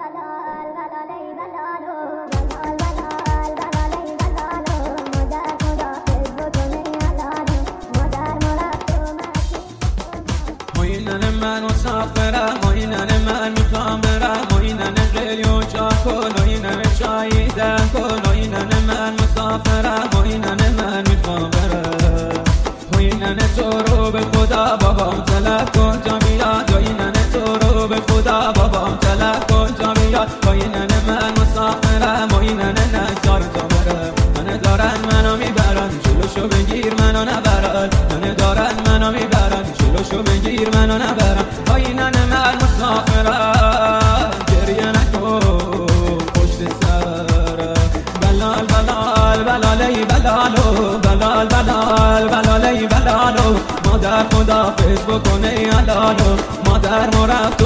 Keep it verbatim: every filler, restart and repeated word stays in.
موینن من مسافرم، موینن من میخوام برم، موینن قلیو جا کن، موینن شایدم کن، موینن من مسافرم، موینن من میخوام برم. موینن تو رو به خدا بابام طلب کن تا بیاد، موینن تو رو به خدا بابام طلب کن تا بیاد. موینن من مسافرم، موینن نزار تا برم، من دارن منو میبرن جلوشو بگیر منو نبرن، من دارن منو میبرن جلوشو بگیر منو نبرن. موینن من مسافرم، گریه نکن پشت سرم، بلال بلال بلالی بلالو، بلال بلال بلالی بلالو. مادر خدافظ بکنه الانو، مادر مرفت